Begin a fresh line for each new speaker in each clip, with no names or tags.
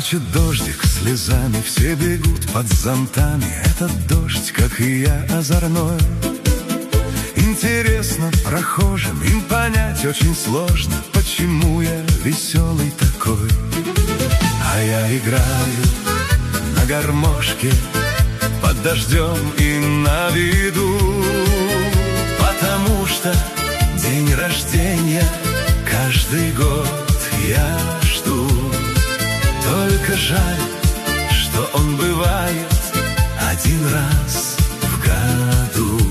Плачет дождик слезами, все бегут под зонтами. Этот дождь, как и я, озорной. Интересно прохожим, им понять очень сложно, почему я веселый такой. А я играю на гармошке под дождем и на виду, потому что день рождения каждый год я жду. Только жаль, что он бывает один раз в году.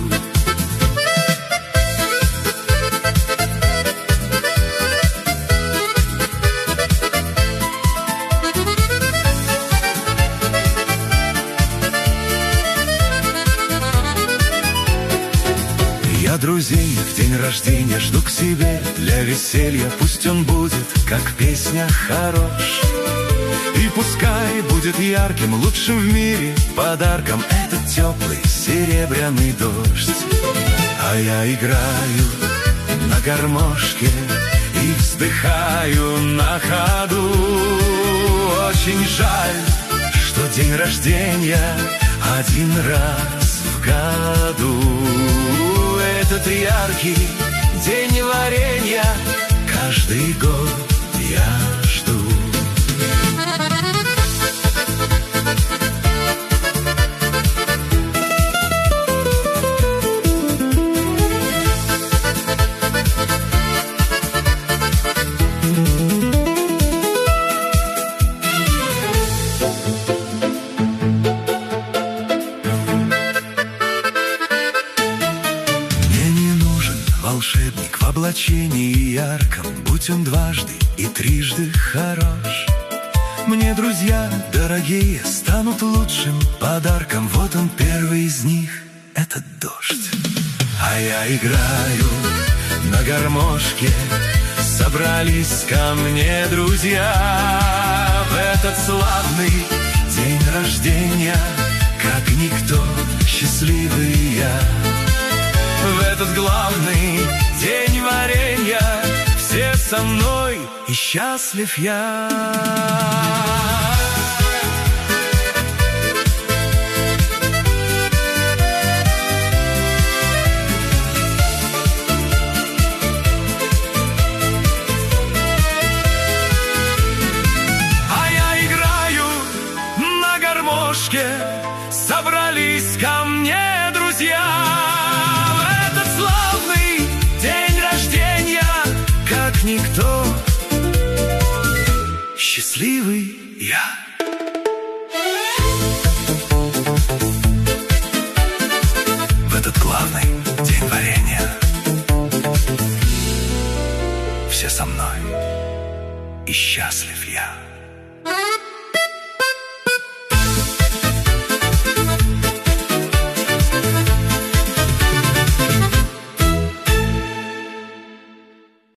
Я друзей в день рождения жду к себе для веселья. Пусть он будет, как песня, хорош. И пускай будет ярким, лучшим в мире подарком этот теплый серебряный дождь. А я играю на гармошке и вздыхаю на ходу. Очень жаль, что день рождения один раз в году. Этот яркий день варенья каждый год я жду. Волшебник в облачении ярком, будь он дважды и трижды хорош. Мне друзья дорогие станут лучшим подарком. Вот он первый из них, этот дождь. А я играю на гармошке, собрались ко мне друзья. В этот славный день рождения, как никто, счастливый я. В этот главный день варенья все со мной, и счастлив я. А я играю на гармошке, собрались ко мне друзья. Как никто, счастливый я. В этот главный день варенья все со мной, и счастлив я.